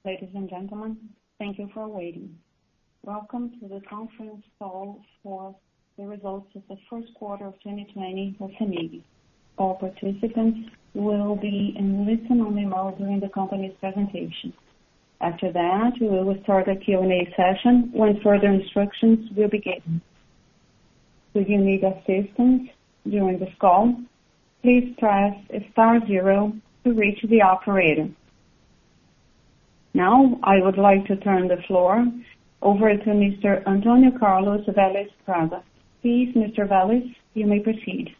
Ladies and gentlemen, thank you for waiting. Welcome to the conference call for the results of the first quarter of 2020 for CEMIG. All participants will be in listen-only mode during the company's presentation. After that, we will start a Q&A session when further instructions will be given. If you need assistance during this call, please press *0 to reach the operator. Now, I would like to turn the floor over to Mr. Antonio Carlos Velez Prada. Please, Mr. Velez, you may proceed.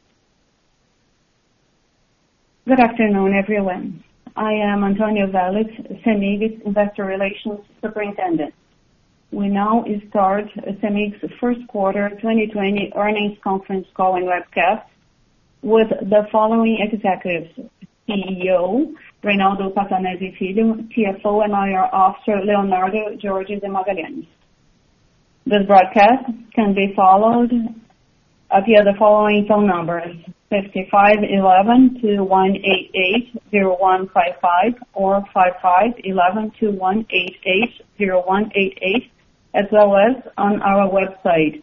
Good afternoon, everyone. I am Antonio Velez, CEMIG's Investor Relations Superintendent. We now start CEMIG's first quarter 2020 earnings conference call and webcast with the following executives: CEO, Reynaldo Passanezi Filho, CFO and IR Officer, Leonardo George de Magalhães. This broadcast can be followed via the following phone numbers: 5511-2188-0155 or 5511-2188-0188, as well as on our website,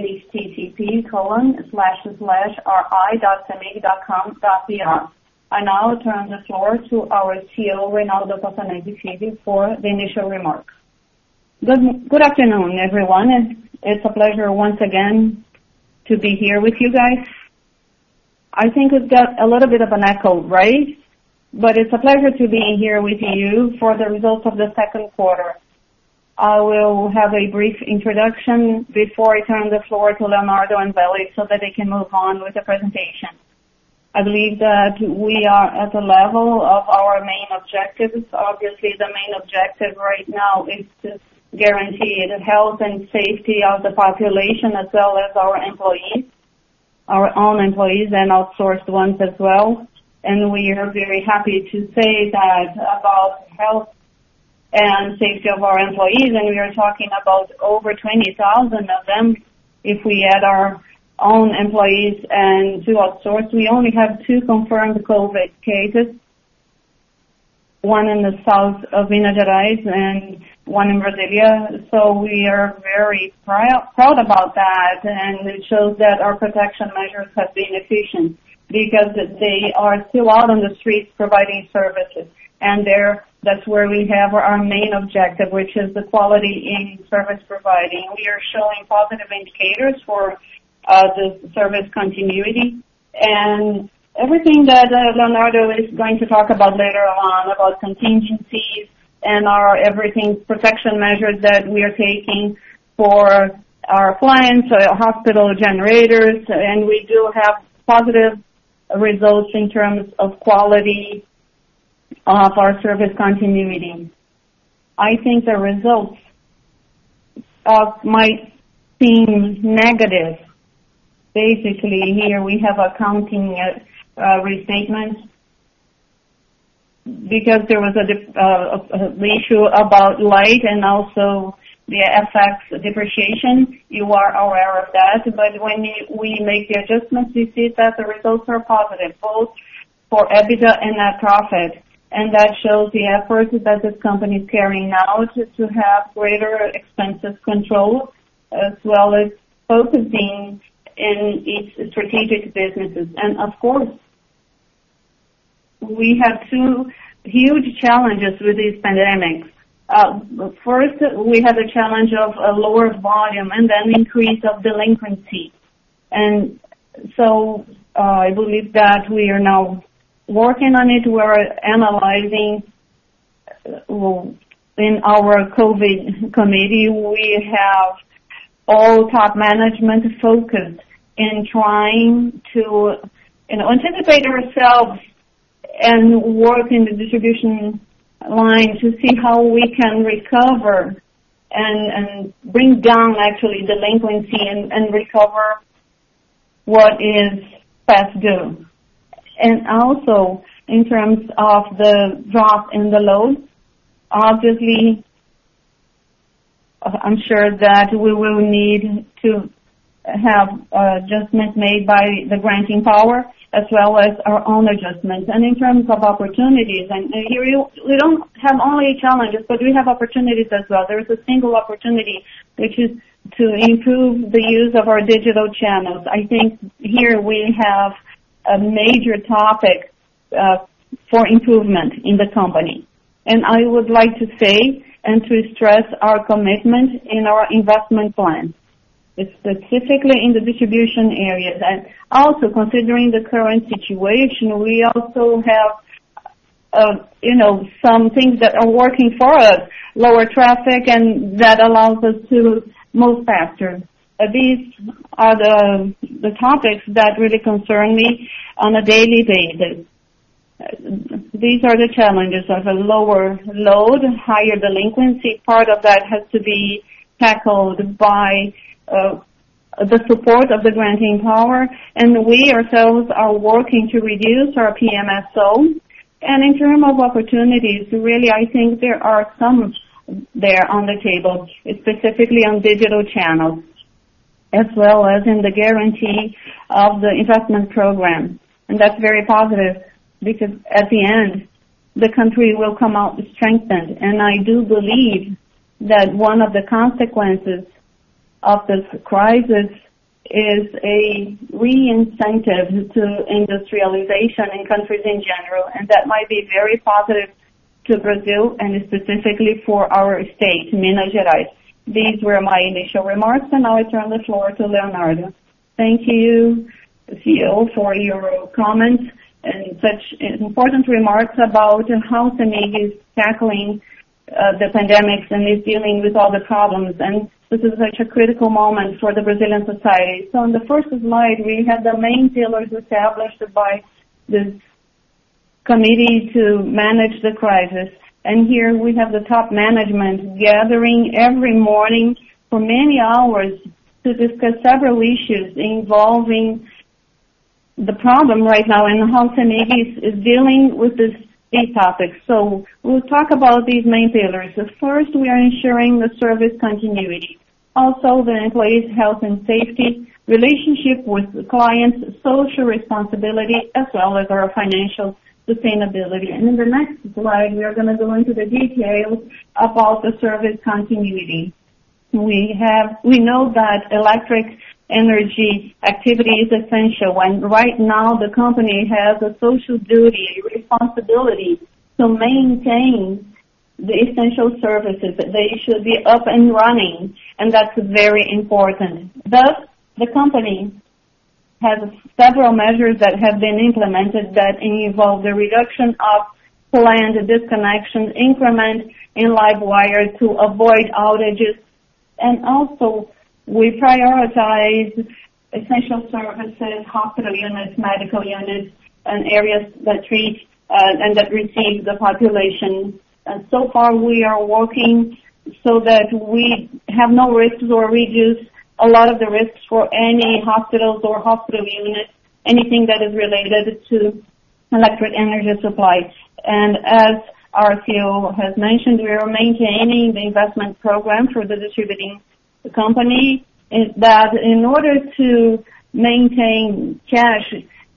http://ri.cemig.com.br. I now turn the floor to our CEO, Reynaldo Passanezi Filho, for the initial remarks. Good afternoon, everyone. It's a pleasure once again to be here with you guys. I think we've got a little bit of an echo, right? But it's a pleasure to be here with you for the results of the second quarter. I will have a brief introduction before I turn the floor to Leonardo and Velez so that they can move on with the presentation. I believe that we are at the level of our main objectives. Obviously, the main objective right now is to guarantee the health and safety of the population as well as our employees, our own employees and outsourced ones as well. And we are very happy to say that about health and safety of our employees, and we are talking about over 20,000 of them. If we add our own employees and 2 outsourced, we only have 2 confirmed COVID cases, one in the south of Minas Gerais and one in Brasilia. So we are very proud about that, and it shows that our protection measures have been efficient because they are still out on the streets providing services. And that's where we have our main objective, which is the quality in service providing. We are showing positive indicators for the service continuity, and everything that Leonardo is going to talk about later on about contingencies and our everything protection measures that we are taking for our clients, hospital generators, and we do have positive results in terms of quality of our service continuity. I think the results might seem negative. Basically, here we have accounting restatements because there was the issue about light and also the FX depreciation. You are aware of that, but when we make the adjustments, we see that the results are positive, both for EBITDA and net profit. And that shows the effort that this company is carrying out to have greater expenses control, as well as focusing in its strategic businesses. And of course, we have 2 huge challenges with these pandemics. First, we have a challenge of a lower volume and then increase of delinquency. And so I believe that we are now working on it. We're analyzing in our COVID committee. We have all top management focused in trying to anticipate ourselves and work in the distribution line to see how we can recover and bring down actually delinquency and recover what is past due. And also in terms of the drop in the load, obviously I'm sure that we will need to have adjustments made by the granting power as well as our own adjustments. And in terms of opportunities, and here we don't have only challenges, but we have opportunities as well. There is a single opportunity, which is to improve the use of our digital channels. I think here we have a major topic for improvement in the company. And I would like to say and to stress our commitment in our investment plan, specifically in the distribution areas. And also considering the current situation, we also have, some things that are working for us, lower traffic, and that allows us to move faster. These are the topics that really concern me on a daily basis. These are the challenges of a lower load, higher delinquency. Part of that has to be tackled by the support of the granting power, and we ourselves are working to reduce our PMSO. And in terms of opportunities, really, I think there are some there on the table, specifically on digital channels, as well as in the guarantee of the investment program. And that's very positive, because at the end, the country will come out strengthened. And I do believe that one of the consequences of this crisis is a re-incentive to industrialization in countries in general, and that might be very positive to Brazil and specifically for our state, Minas Gerais. These were my initial remarks, and now I turn the floor to Leonardo. Thank you, CEO, for your comments and such important remarks about how CEMIG is tackling the pandemics and is dealing with all the problems. And this is such a critical moment for the Brazilian society. So on the first slide, we had the main pillars established by this committee to manage the crisis. And here we have the top management gathering every morning for many hours to discuss several issues involving the problem right now and how CEMIG is dealing with these topics. So we'll talk about these main pillars. The first, we are ensuring the service continuity. Also, the employees' health and safety, relationship with the clients, social responsibility, as well as our financial sustainability. And in the next slide, we are going to go into the details about the service continuity. We know that electric energy activity is essential, and right now the company has a social duty, a responsibility to maintain the essential services. They should be up and running, and that's very important. Thus, the company has several measures that have been implemented that involve the reduction of planned disconnections, increment in live wire to avoid outages, and also we prioritize essential services, hospital units, medical units, and areas that treat and that receive the population. And so far we are working so that we have no risks or reduce a lot of the risks for any hospitals or hospital units, anything that is related to electric energy supply. And as our CEO has mentioned, we are maintaining the investment program for the distributing company, that in order to maintain cash,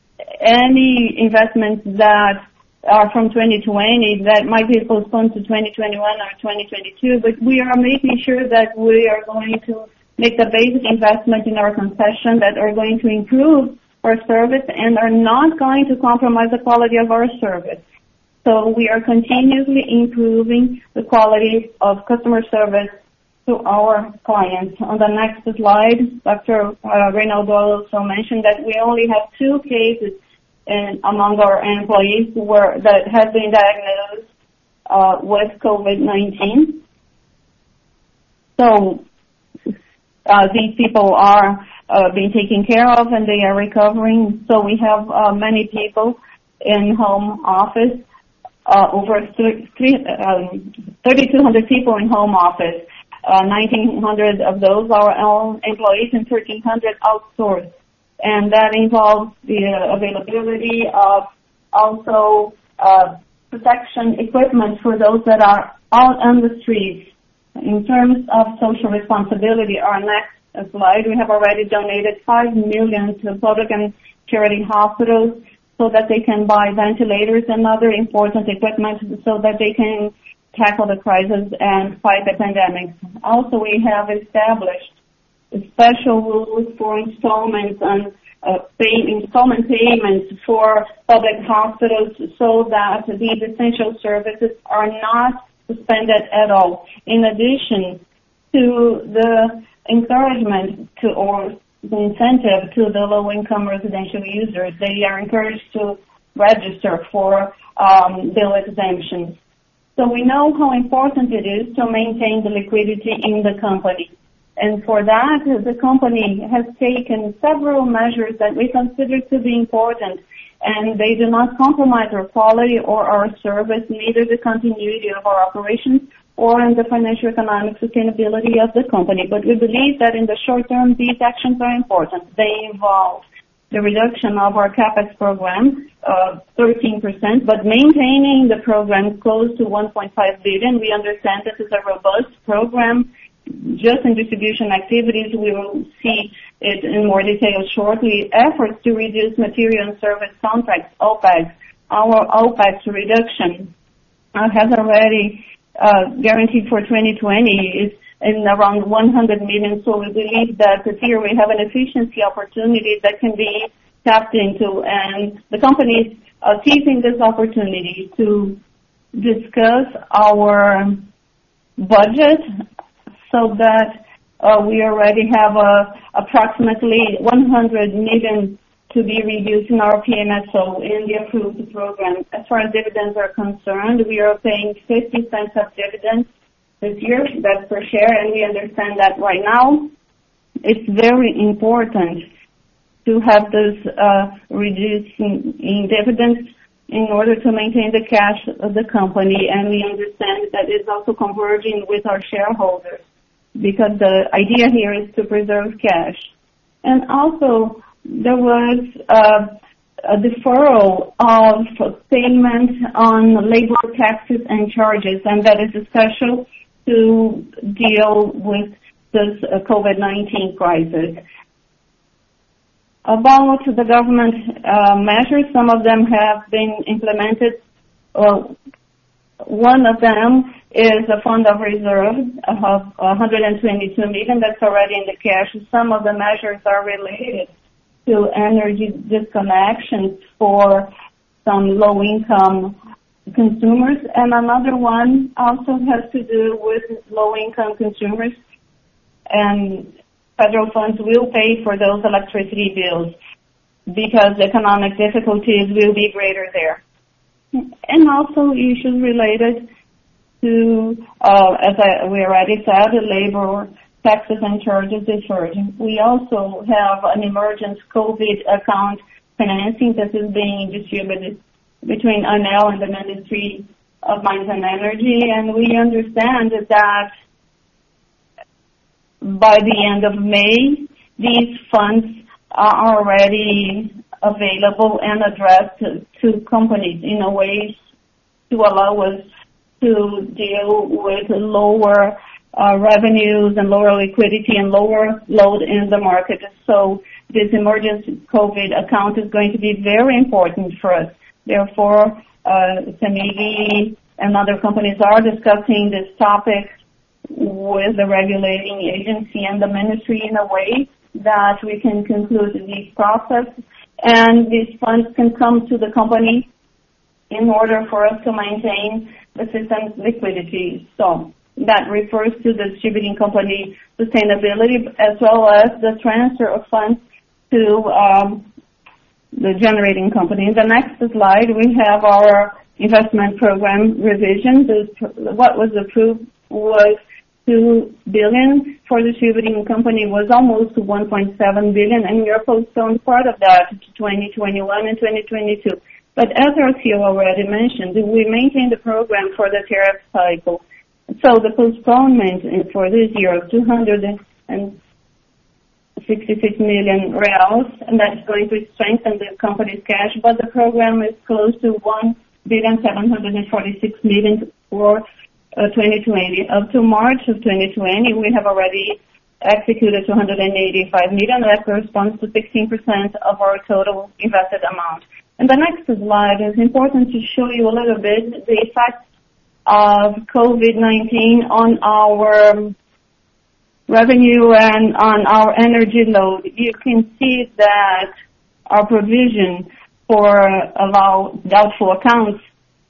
any investments that are from 2020 that might be postponed to 2021 or 2022, but we are making sure that we are going to make the basic investment in our concession that are going to improve our service and are not going to compromise the quality of our service. So we are continuously improving the quality of customer service to our clients. On the next slide, Dr. Reynaldo also mentioned that we only have 2 cases among our employees that have been diagnosed with COVID-19. So these people are being taken care of and they are recovering. So we have many people in home office, over 3,200 people in home office. 1,900 of those are our own employees and 1,300 outsourced. And that involves the availability of also protection equipment for those that are out on the streets. In terms of social responsibility, our next slide, we have already donated 5 million to public and charity hospitals so that they can buy ventilators and other important equipment so that they can tackle the crisis and fight the pandemic. Also, we have established special rules for installments and installment payments for public hospitals so that these essential services are not suspended at all. In addition to the encouragement to or the incentive to the low-income residential users, they are encouraged to register for bill exemptions. So we know how important it is to maintain the liquidity in the company. And for that, the company has taken several measures that we consider to be important, and they do not compromise our quality or our service, neither the continuity of our operations or in the financial economic sustainability of the company. But we believe that in the short term, these actions are important. They involve the reduction of our CapEx program, 13%, but maintaining the program close to 1.5 billion. We understand this is a robust program. Just in distribution activities, we will see it in more detail shortly. Efforts to reduce material and service contracts, OPEX. Our OPEX reduction has already guaranteed for 2020 is in around 100 million. So we believe that here we have an efficiency opportunity that can be tapped into, and the company is seizing this opportunity to discuss our budget so that we already have approximately 100 million to be reduced in our PMSO in the approved program. As far as dividends are concerned, we are paying 50 cents of dividends this year, that's per share, and we understand that right now it's very important to have this reduced in dividends in order to maintain the cash of the company, and we understand that it's also converging with our shareholders, because the idea here is to preserve cash. And also, there was a deferral of payment on labor taxes and charges, and that is special to deal with this COVID-19 crisis. About the government measures, some of them have been implemented. One of them is a fund of reserve of 122 million that's already in the cash. Some of the measures are related to energy disconnections for some low-income consumers, and another one also has to do with low-income consumers, and federal funds will pay for those electricity bills because economic difficulties will be greater there. And also issues related to, we already said, labor, taxes and charges deferred. We also have an emergency COVID account financing that is being distributed between ANEEL and the Ministry of Mines and Energy, and we understand that by the end of May, these funds are already available and addressed to companies in a way to allow us to deal with lower revenues and lower liquidity and lower load in the market. So this emergency COVID account is going to be very important for us. Therefore, CEMIG and other companies are discussing this topic with the regulating agency and the ministry in a way that we can conclude this process, and these funds can come to the company in order for us to maintain the system's liquidity. So that refers to the distributing company sustainability as well as the transfer of funds to the generating company. In the next slide, we have our investment program revision. What was approved was 2 billion for the distributing company was almost 1.7 billion, and we are postponed part of that to 2021 and 2022. But as our CEO already mentioned, we maintain the program for the tariff cycle. So the postponement for this year of 266 million reals, and that's going to strengthen the company's cash, but the program is close to 1,746 million for 2020. Up to March of 2020, we have already executed 285 million. That corresponds to 16% of our total invested amount. And the next slide is important to show you a little bit the effect of COVID-19 on our revenue and on our energy load. You can see that our provision for doubtful accounts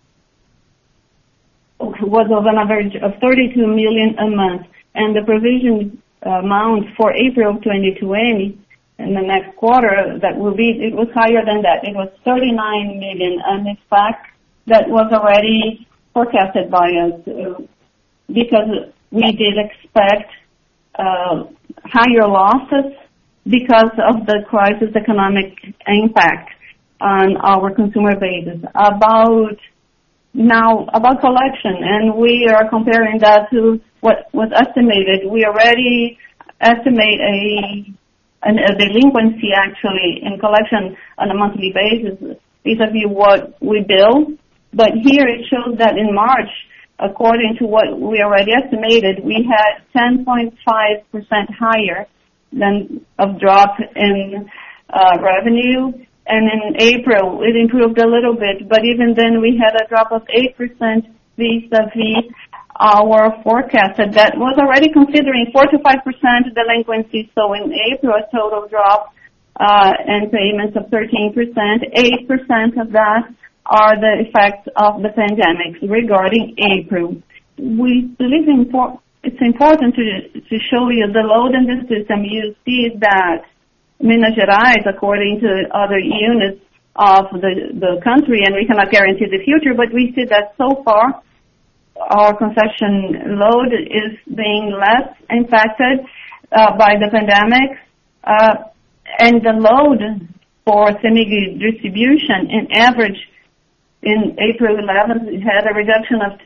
was of an average of 32 million a month, and the provision amount for April 2020 in the next quarter it was higher than that. It was 39 million, and in fact that was already forecasted by us because we did expect higher losses because of the crisis economic impact on our consumer bases. About collection, and we are comparing that to what was estimated. We already estimate a delinquency actually in collection on a monthly basis vis-a-vis what we bill. But here it shows that in March, according to what we already estimated, we had 10.5% higher than of drop in revenue. And in April, it improved a little bit, but even then we had a drop of 8% vis-a-vis our forecast. That was already considering 4 to 5% delinquency. So in April, a total drop in payments of 13%. 8% of that are the effects of the pandemic regarding April. We believe it's important to show you the load in the system. You see that Minas Gerais, according to other units of the country, and we cannot guarantee the future, but we see that so far our concession load is being less impacted by the pandemic, and the load for CEMIG distribution in average in April 11th had a reduction of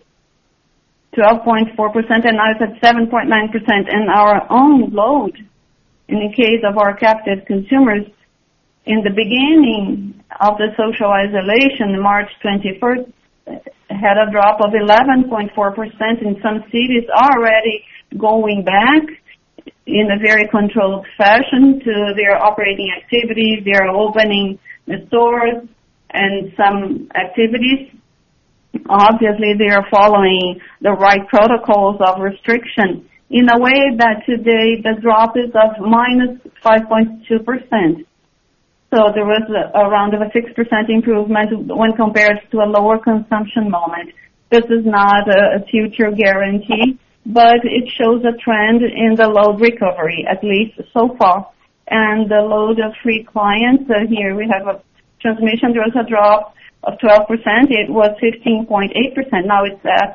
12.4%, and now it's at 7.9%, and our own load in the case of our captive consumers, in the beginning of the social isolation, March 21st, had a drop of 11.4%. In some cities already going back in a very controlled fashion to their operating activities. They are opening the stores and some activities. Obviously, they are following the right protocols of restriction in a way that today the drop is of minus 5.2%. So there was around a 6% improvement when compared to a lower consumption moment. This is not a future guarantee, but it shows a trend in the load recovery, at least so far. And the load of free clients, here we have a transmission, there was a drop of 12%. It was 15.8%. Now it's at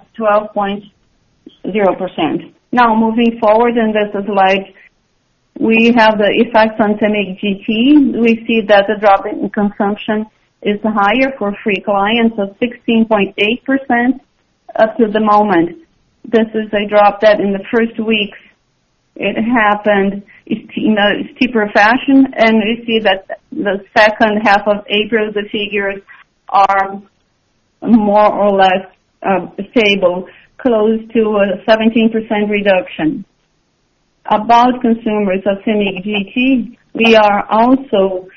12.0%. Now, moving forward in this slide, we have the effects on CEMIG GT. We see that the drop in consumption is higher for free clients of 16.8% up to the moment. This is a drop that in the first weeks it happened in a steeper fashion, and we see that the second half of April the figures are more or less stable, close to a 17% reduction. About consumers of CEMIG GT, we are also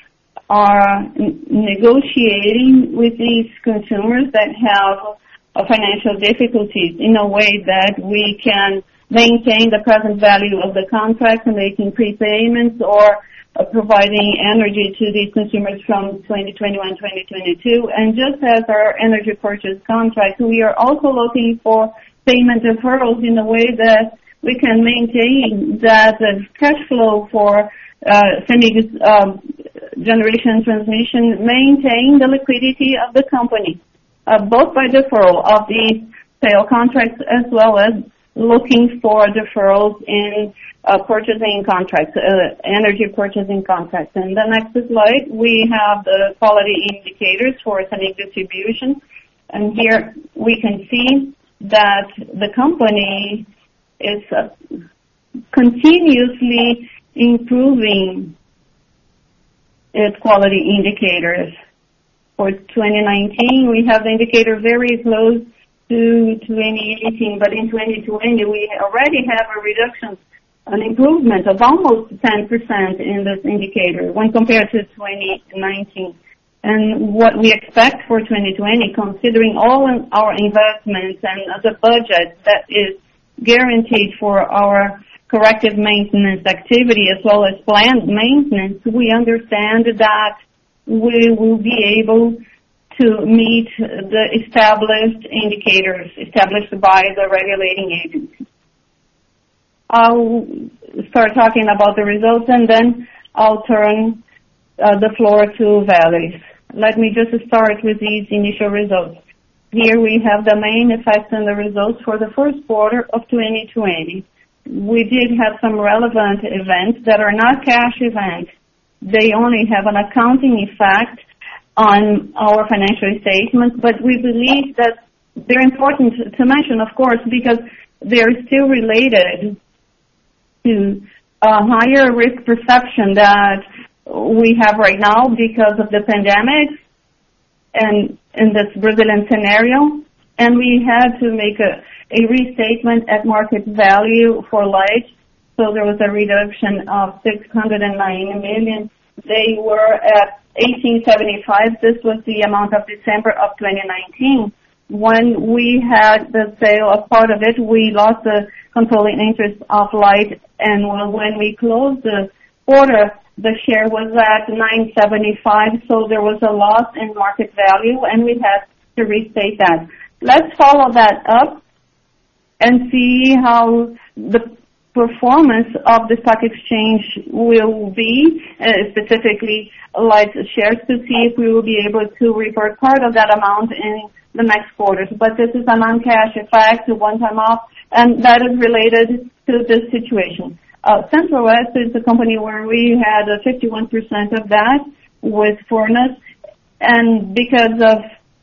negotiating with these consumers that have financial difficulties in a way that we can maintain the present value of the contract and making prepayments or providing energy to these consumers from 2021-2022. And just as our energy purchase contract, we are also looking for payment deferrals in a way that we can maintain that cash flow for CEMIG's generation transmission, maintain the liquidity of the company, both by deferral of these sale contracts as well as looking for deferrals in purchasing contracts, energy purchasing contracts. In the next slide, we have the quality indicators for CEMIG distribution, and here we can see that the company is continuously improving its quality indicators. For 2019, we have the indicator very close to 2018, but in 2020, we already have a reduction an improvement of almost 10% in this indicator when compared to 2019. And what we expect for 2020, considering all our investments and the budget that is guaranteed for our corrective maintenance activity as well as planned maintenance, we understand that we will be able to meet the established indicators established by the regulating agency. I'll start talking about the results and then I'll turn the floor to Valerie. Let me just start with these initial results. Here we have the main effects and the results for the first quarter of 2020. We did have some relevant events that are not cash events. They only have an accounting effect on our financial statements, but we believe that they're important to mention, of course, because they're still related to a higher risk perception that we have right now because of the pandemic and in this Brazilian scenario. And we had to make a restatement at market value for Light. So there was a reduction of 609 million. They were at 1875. This was the amount of December of 2019. When we had the sale of part of it, we lost the controlling interest of Light, and when we closed the quarter, the share was at 975, so there was a loss in market value, and we had to restate that. Let's follow that up and see how the performance of the stock exchange will be, specifically Light's shares, to see if we will be able to revert part of that amount in the next quarters. But this is a non-cash effect, a one-time off, and that is related to this situation. Central West is a company where we had 51% of that with Furnas, and because of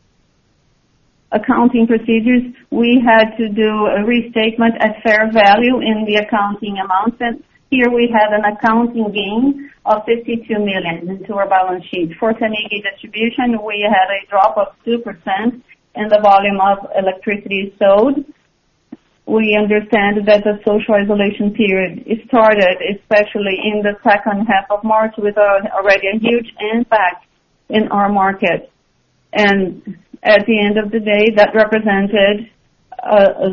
accounting procedures, we had to do a restatement at fair value in the accounting amounts. And here we had an accounting gain of 52 million into our balance sheet. For Cemig distribution, we had a drop of 2% in the volume of electricity sold. We understand that the social isolation period started, especially in the second half of March, with already a huge impact in our market. And at the end of the day, that represented a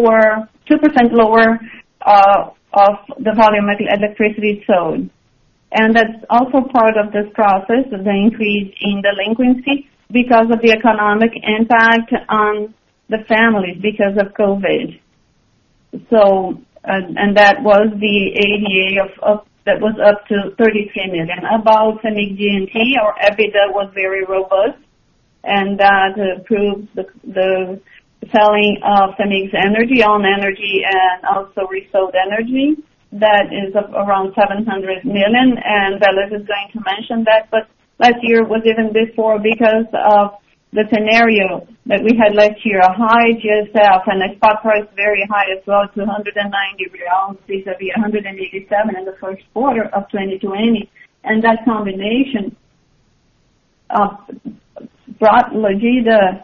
2% lower of the volume of electricity sold. And that's also part of this process, the increase in delinquency because of the economic impact on the families because of COVID. So, and that was the ADA that was up to 33 million. About Cemig G&T, our EBITDA was very robust, and that proves the selling of Cemig's energy, own energy, and also resold energy. That is of around 700 million, and Veles is going to mention that. But last year was even before because of the scenario that we had last year, a high GSF and a spot price very high as well, 290 reais vis-a-vis 187 in the first quarter of 2020. And that combination brought Logida,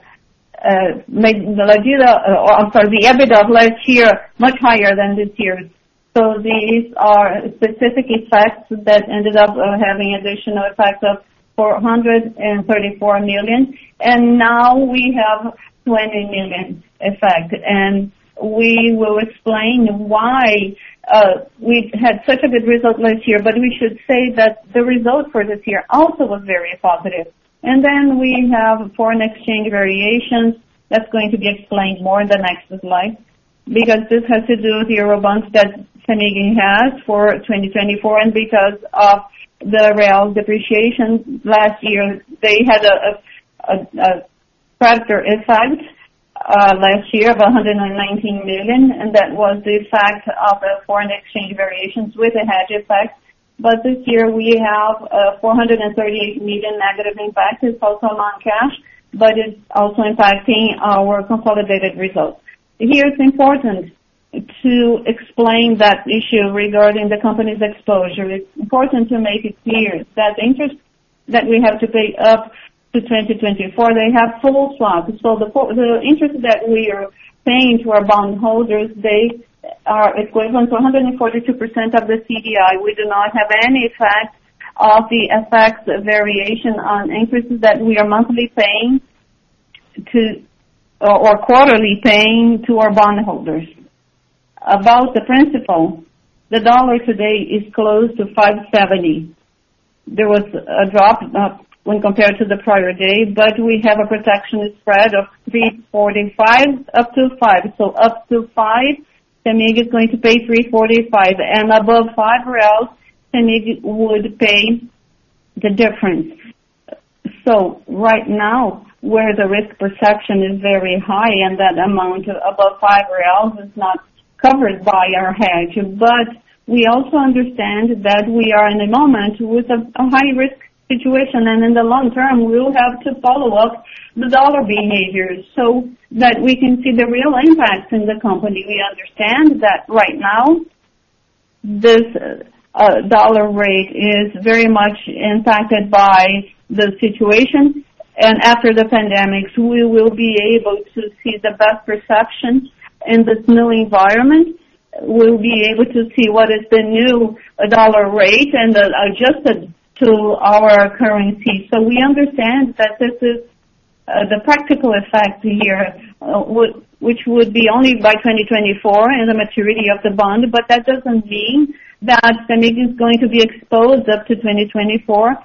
the EBITDA of last year much higher than this year. So these are specific effects that ended up having additional effects of 434 million, and now we have 20 million effect. And we will explain why we had such a good result last year, but we should say that the result for this year also was very positive. And then we have foreign exchange variations. That's going to be explained more in the next slide, because this has to do with the Eurobonds that Cemig has for 2024, and because of the real depreciation last year, they had a factor effect last year of 119 million, and that was the effect of the foreign exchange variations with a hedge effect. But this year we have 438 million negative impact. It's also non-cash, but it's also impacting our consolidated results. Here it's important to explain that issue regarding the company's exposure. It's important to make it clear that the interest that we have to pay up to 2024, they have full swaps. So the interest that we are paying to our bond holders, they are equivalent to 142% of the CDI. We do not have any effect of the FX variation on increases that we are monthly paying to or quarterly paying to our bondholders. About the principal, the dollar today is close to 570. There was a drop when compared to the prior day, but we have a protection spread of 345 up to 5. So up to 5, CEMIG is going to pay 345, and above 5 reals, CEMIG would pay the difference. So right now, where the risk perception is very high and that amount above 5 reals is not covered by our hedge, but we also understand that we are in a moment with a high risk situation, and in the long term we will have to follow up the dollar behavior so that we can see the real impact in the company. We understand that right now this dollar rate is very much impacted by the situation, and after the pandemics we will be able to see the best perception in this new environment. We'll be able to see what is the new dollar rate and adjusted to our currency. So we understand that this is the practical effect here, which would be only by 2024 and the maturity of the bond, but that doesn't mean that CEMIG is going to be exposed up to 2024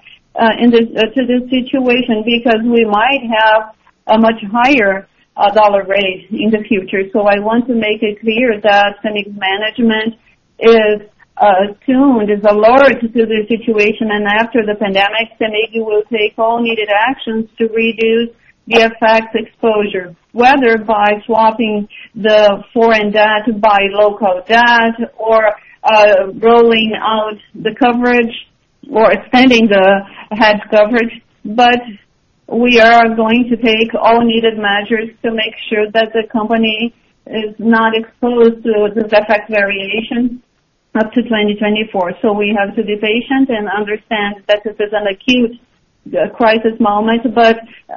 to this situation, because we might have a much higher dollar rate in the future. So I want to make it clear that CEMIG management is tuned, is alert to the situation, and after the pandemic, CEMIG will take all needed actions to reduce the FX exposure, whether by swapping the foreign debt by local debt or rolling out the coverage or extending the hedge coverage. But we are going to take all needed measures to make sure that the company is not exposed to this FX variation up to 2024. So we have to be patient and understand that this is an acute crisis moment, but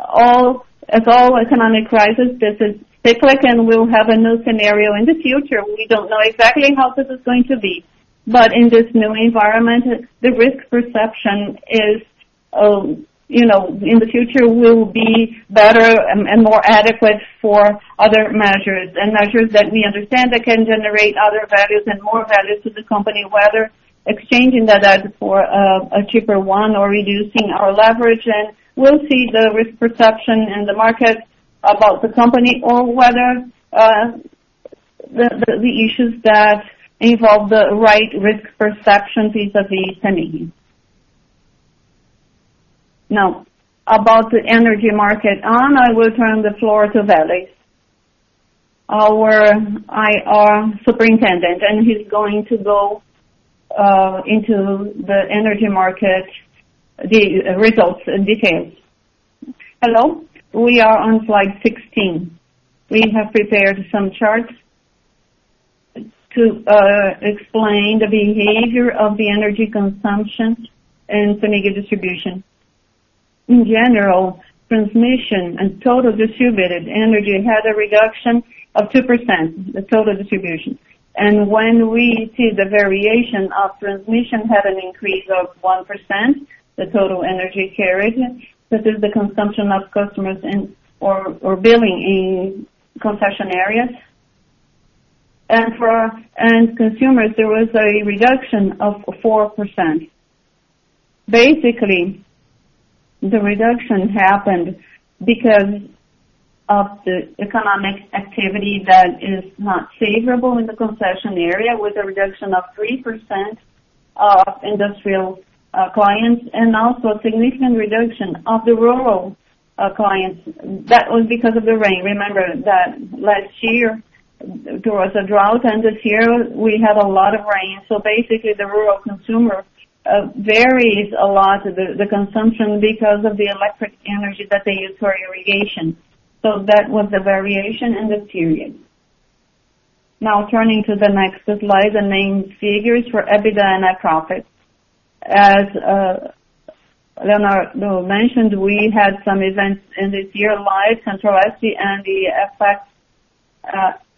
as all economic crisis, this is cyclic, and we'll have a new scenario in the future. We don't know exactly how this is going to be, but in this new environment, the risk perception is in the future will be better and more adequate for other measures, and measures that we understand that can generate other values and more values to the company, whether exchanging that debt for a cheaper one or reducing our leverage. And we'll see the risk perception in the market about the company, or whether the issues that involve the right risk perception vis-a-vis CEMIG. Now, about the energy market, I will turn the floor to Vélez, our IR superintendent, and he's going to go into the energy market, the results and details. Hello, we are on slide 16. We have prepared some charts to explain the behavior of the energy consumption in CEMIG distribution. In general, transmission and total distributed energy had a reduction of 2%, the total distribution. And when we see the variation of transmission had an increase of 1%, the total energy carried. This is the consumption of customers or billing in concession areas. And for end consumers, there was a reduction of 4%. Basically, the reduction happened because of the economic activity that is not favorable in the concession area, with a reduction of 3% of industrial clients, and also a significant reduction of the rural clients. That was because of the rain. Remember that last year there was a drought, and this year we had a lot of rain. So basically the rural consumer varies a lot, the consumption, because of the electric energy that they use for irrigation. So that was the variation in this period. Now turning to the next slide, the main figures for EBITDA and net profit. As Leonardo mentioned, we had some events in this year, like Central Este and the FX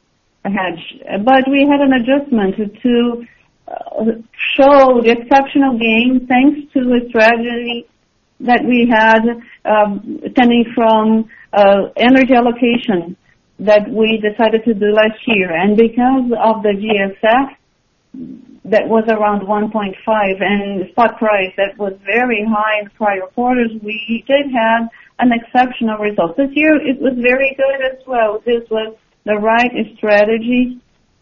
hedge. But we had an adjustment to show the exceptional gain thanks to the strategy that we had stemming from energy allocation that we decided to do last year. And because of the GSF that was around 1.5 and spot price that was very high in prior quarters, we did have an exceptional result. This year it was very good as well. This was the right strategy.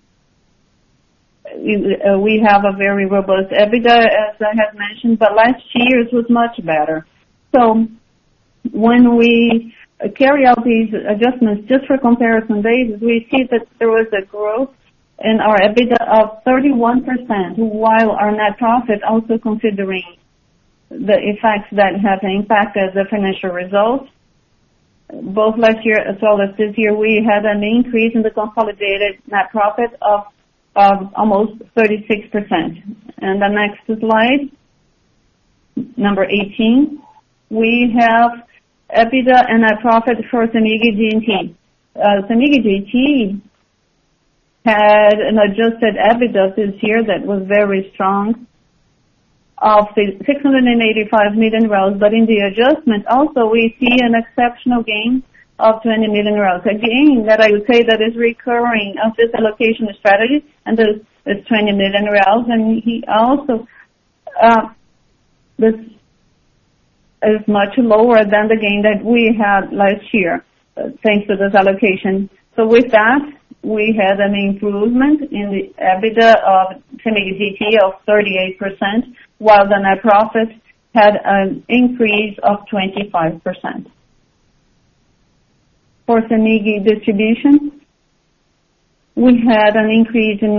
We have a very robust EBITDA, as I have mentioned, but last year's was much better. So when we carry out these adjustments just for comparison basis, we see that there was a growth in our EBITDA of 31%, while our net profit, also considering the effects that have impacted the financial results, both last year as well as this year, we had an increase in the consolidated net profit of almost 36%. And the next slide, number 18, we have EBITDA and net profit for CEMIG G&T. CEMIG G&T had an adjusted EBITDA this year that was very strong of 685 million, but in the adjustment also we see an exceptional gain of 20 million. A gain that I would say that is recurring of this allocation strategy, and this is 20 million reals, and he also this is much lower than the gain that we had last year, thanks to this allocation. So with that, we had an improvement in the EBITDA of CEMIG G&T of 38%, while the net profit had an increase of 25%. For CEMIG Distribution, we had an increase in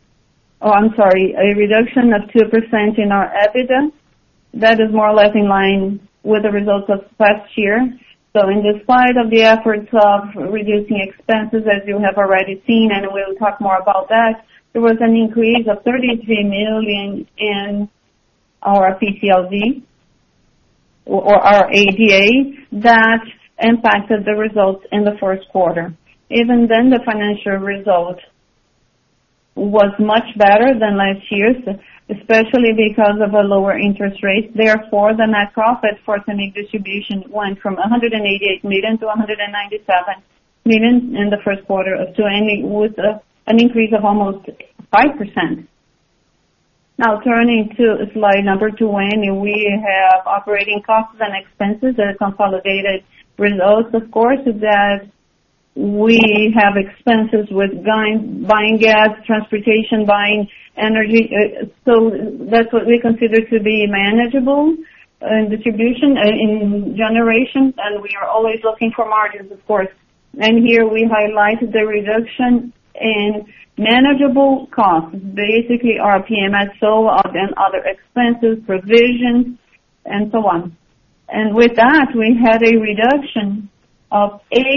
a reduction of 2% in our EBITDA. That is more or less in line with the results of last year. So in despite of the efforts of reducing expenses, as you have already seen, and we'll talk more about that, there was an increase of 33 million in our PCLD, or our ADA, that impacted the results in the first quarter. Even then, the financial result was much better than last year's, especially because of a lower interest rate. Therefore, the net profit for CEMIG Distribution went from 188 million to 197 million in the first quarter of 2020, with an increase of almost 5%. Now, turning to slide number 20, we have operating costs and expenses that are consolidated results. Of course, that we have expenses with buying gas, transportation, buying energy. So that's what we consider to be manageable in distribution, in generation, and we are always looking for margins, of course. And here we highlight the reduction in manageable costs, basically our PMSO and other expenses, provisions, and so on. And with that, we had a reduction of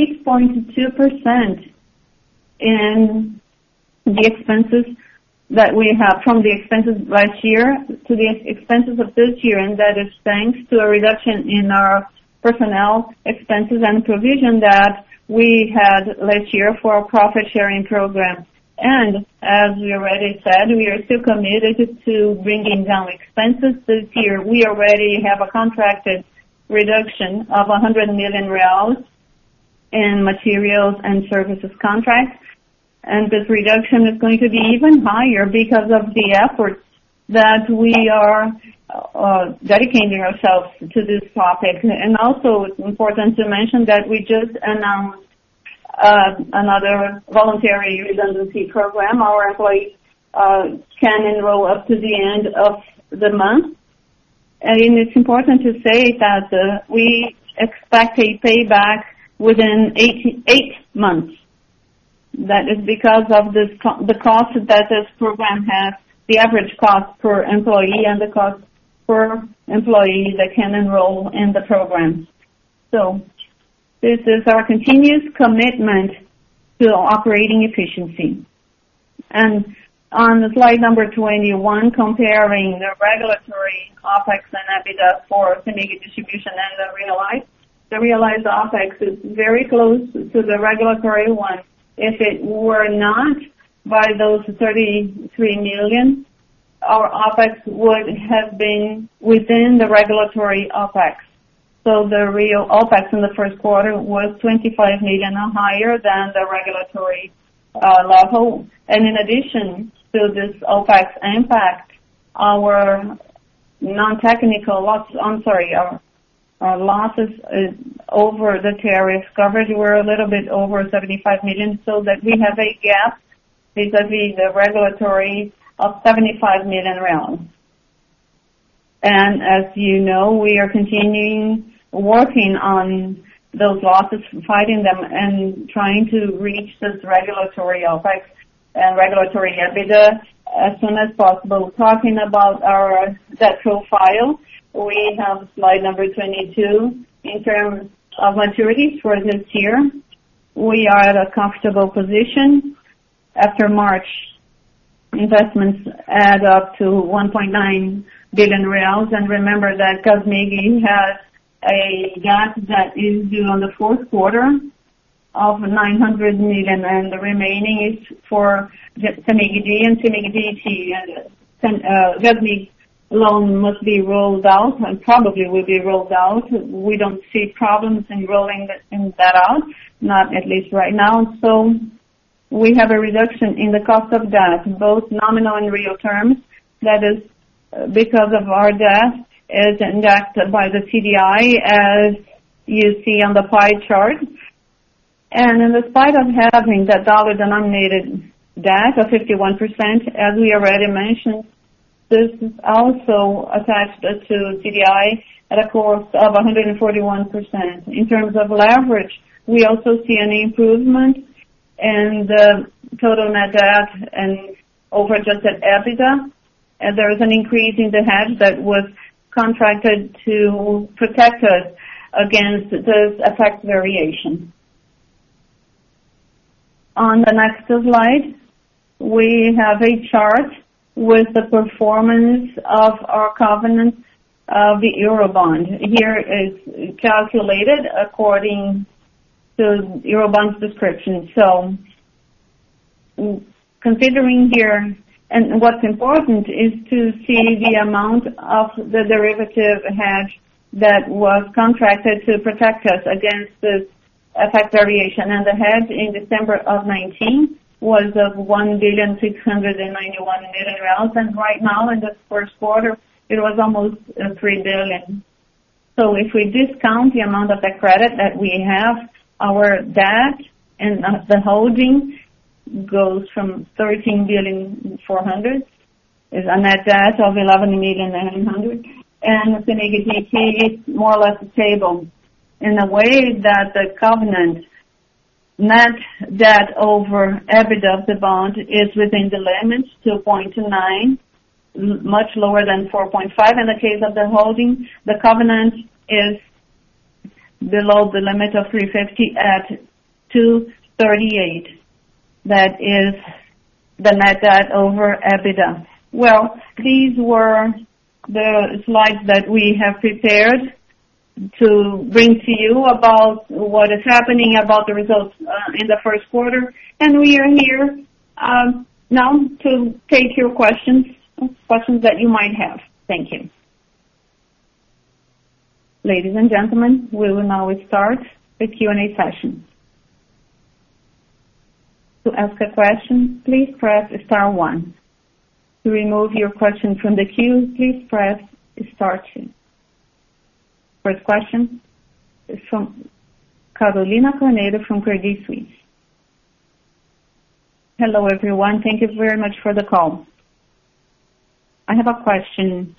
8.2% in the expenses that we have from the expenses last year to the expenses of this year, and that is thanks to a reduction in our personnel expenses and provision that we had last year for our profit sharing program. And as we already said, we are still committed to bringing down expenses this year. We already have a contracted reduction of 100 million reais in materials and services contracts. And this reduction is going to be even higher because of the efforts that we are dedicating ourselves to this topic. And also it's important to mention that we just announced another voluntary redundancy program. Our employees can enroll up to the end of the month. And it's important to say that we expect a payback within 8 months. That is because of this, the cost that this program has, the average cost per employee and the cost per employee that can enroll in the program. So this is our continuous commitment to operating efficiency. And on slide number 21, comparing the regulatory OPEX and EBITDA for CEMIG Distribution and the realized OPEX is very close to the regulatory one. If it were not by those 33 million, our OPEX would have been within the regulatory OPEX. So the real OPEX in the first quarter was 25 million higher than the regulatory level. And in addition to this OPEX impact, our non-technical loss, our losses over the tariff coverage were a little bit over 75 million, so that we have a gap vis-a-vis the regulatory of 75 million reais. And as you know, we are continuing working on those losses, fighting them, and trying to reach this regulatory OPEX and regulatory EBITDA as soon as possible. Talking about our debt profile, we have slide number 22. In terms of maturities for this year, we are at a comfortable position. After March, investments add up to 1.9 billion reals, and remember that Gasmig has a debt that is due on the fourth quarter of 900 million, and the remaining is for CEMIG-D and CEMIG-DT. And Gasmig loan must be rolled out, and probably will be rolled out. We don't see problems in rolling that out, not at least right now. So we have a reduction in the cost of debt, both nominal and real terms. That is because of our debt is indexed by the CDI, as you see on the pie chart. And in spite of having that dollar-denominated debt of 51%, as we already mentioned, this is also attached to CDI at a cost of 141%. In terms of leverage, we also see an improvement in the total net debt and over adjusted EBITDA. And there is an increase in the hedge that was contracted to protect us against this FX variation. On the next slide, we have a chart with the performance of our covenants of the Eurobond. Here is calculated according to Eurobond's description. So, considering here, and what's important is to see the amount of the derivative hedge that was contracted to protect us against this FX variation. And the hedge in December of 19 was of 1,691 million reais, and right now in the first quarter it was almost 3 billion. So if we discount the amount of the credit that we have, our debt and the holding goes from 13,400,000 is a net debt of 11,900,000, and the CEMIG-DT is more or less stable in a way that the covenant net debt over EBITDA of the bond is within the limits, 2.9, much lower than 4.5. In the case of the holding, the covenant is below the limit of 350 at 238. That is the net debt over EBITDA. Well, these were the slides that we have prepared to bring to you about what is happening, about the results in the first quarter. And we are here now to take your questions that you might have. Thank you. Ladies and gentlemen, we will now start the Q&A session. To ask a question, please press star 1. To remove your question from the queue, please press star 2. First question is from Carolina Carneiro from Credit Suisse. Hello, everyone. Thank you very much for the call. I have a question.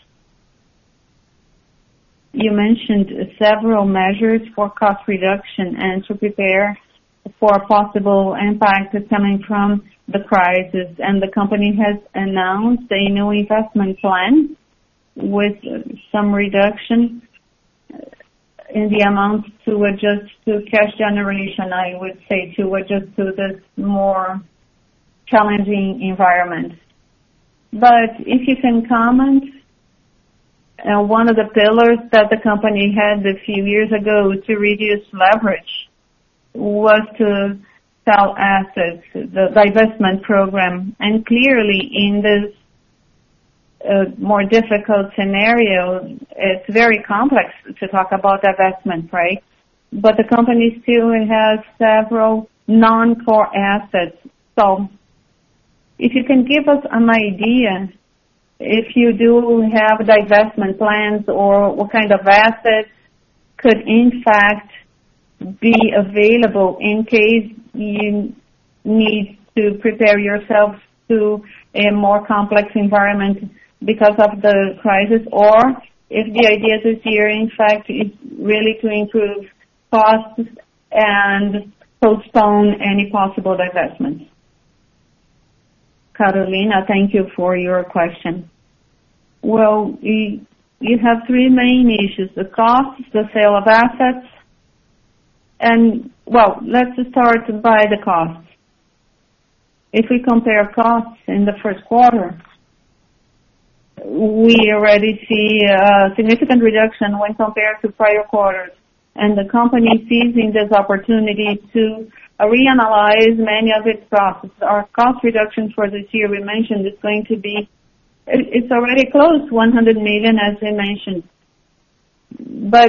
You mentioned several measures for cost reduction and to prepare for possible impact coming from the crisis, and the company has announced a new investment plan with some reduction in the amount to adjust to cash generation, I would say, to adjust to this more challenging environment. But if you can comment, one of the pillars that the company had a few years ago to reduce leverage was to sell assets, the divestment program. And clearly in this more difficult scenario, it's very complex to talk about divestment, right? But the company still has several non-core assets. So if you can give us an idea, if you do have divestment plans or what kind of assets could in fact be available in case you need to prepare yourself to a more complex environment because of the crisis, or if the idea this year, in fact, is really to improve costs and postpone any possible divestments. Carolina, thank you for your question. Well, you have three main issues: the costs, the sale of assets, and, well, let's start by the costs. If we compare costs in the first quarter, we already see a significant reduction when compared to prior quarters. And the company is seizing this opportunity to reanalyze many of its processes. Our cost reduction for this year, we mentioned, is going to be, it's already close to 100 million, as we mentioned. But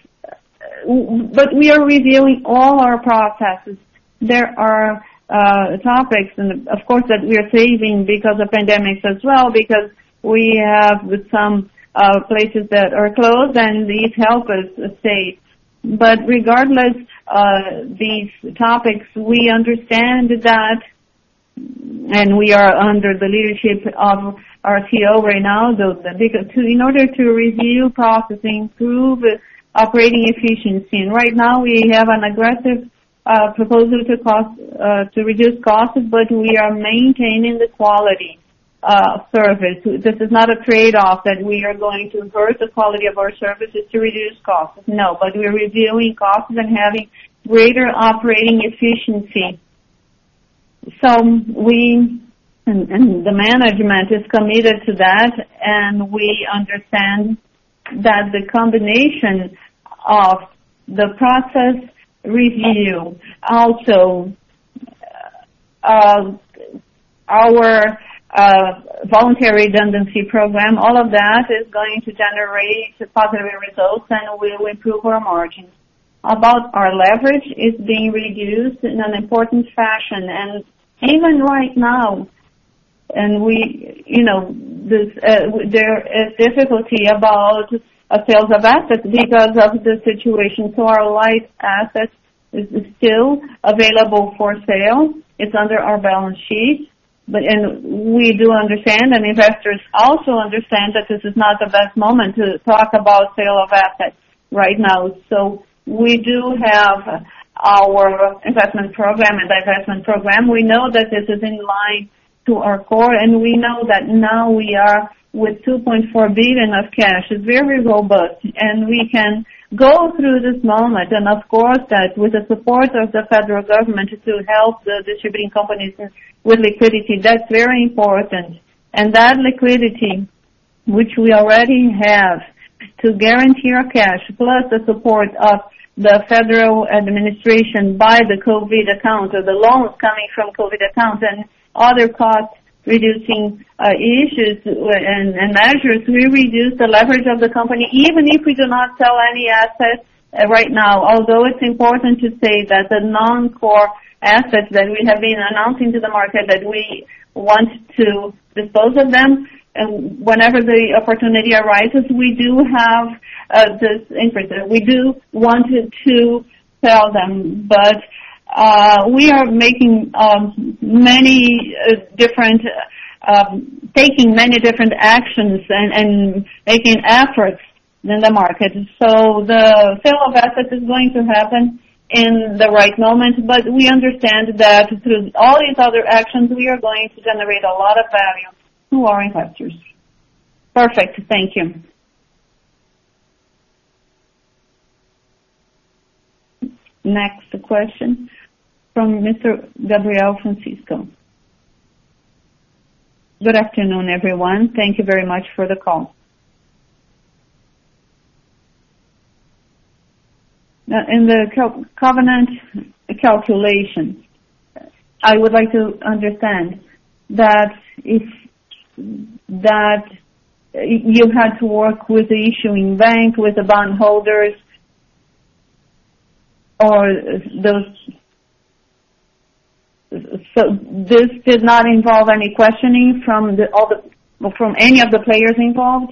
we are reviewing all our processes. There are topics, and of course, that we are saving because of pandemics as well, because we have some places that are closed, and these help us save. But regardless these topics, we understand that, and we are under the leadership of our CEO Reynaldo, because in order to review processing, improve operating efficiency. And right now we have an aggressive proposal to reduce costs, but we are maintaining the quality service. This is not a trade-off that we are going to hurt the quality of our services to reduce costs. No, but we're reviewing costs and having greater operating efficiency. So and the management is committed to that, and we understand that the combination of the process review, also our voluntary redundancy program, all of that is going to generate positive results and will improve our margins. About our leverage, it's being reduced in an important fashion, and even right now, and there is difficulty about sales of assets because of the situation. So our light assets is still available for sale. It's under our balance sheet. And we do understand, and investors also understand, that this is not the best moment to talk about sale of assets right now. So we do have our investment program and divestment program. We know that this is in line to our core, and we know that now we are with 2.4 billion of cash. It's very robust, and we can go through this moment, and of course that with the support of the federal government to help the distributing companies with liquidity, that's very important. And that liquidity, which we already have to guarantee our cash, plus the support of the federal administration by the COVID account, or the loans coming from COVID account, and other cost reducing issues and measures, we reduce the leverage of the company, even if we do not sell any assets right now. Although it's important to say that the non-core assets that we have been announcing to the market, that we want to dispose of them, and whenever the opportunity arises, we do have this interest. We do want to sell them, but we are making taking many different actions and making efforts in the market. So the sale of assets is going to happen in the right moment, but we understand that through all these other actions, we are going to generate a lot of value to our investors. Perfect. Thank you. Next question from Mr. Gabriel Francisco. Good afternoon, everyone. Thank you very much for the call. Now, in the covenant calculation, I would like to understand that if that you had to work with the issuing bank, with the bondholders, or those. So this did not involve any questioning from from any of the players involved?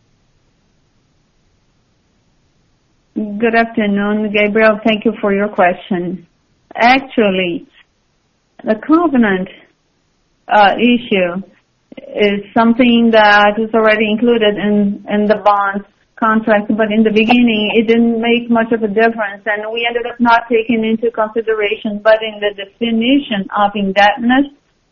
Good afternoon, Gabriel. Thank you for your question. Actually, the covenant issue is something that is already included in the bond contract, but in the beginning it didn't make much of a difference, and we ended up not taking into consideration. But in the definition of indebtedness,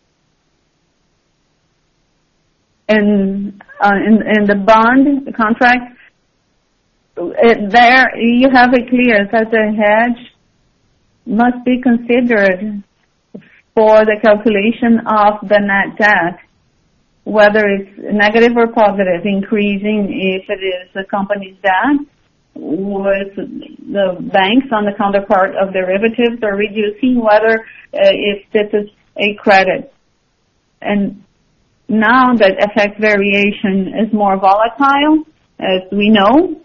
in the bond contract, there you have it clear that the hedge must be considered for the calculation of the net debt, whether it's negative or positive, increasing if it is the company's debt with the banks on the counterpart of derivatives, or reducing whether if this is a credit. And now that FX variation is more volatile, as we know,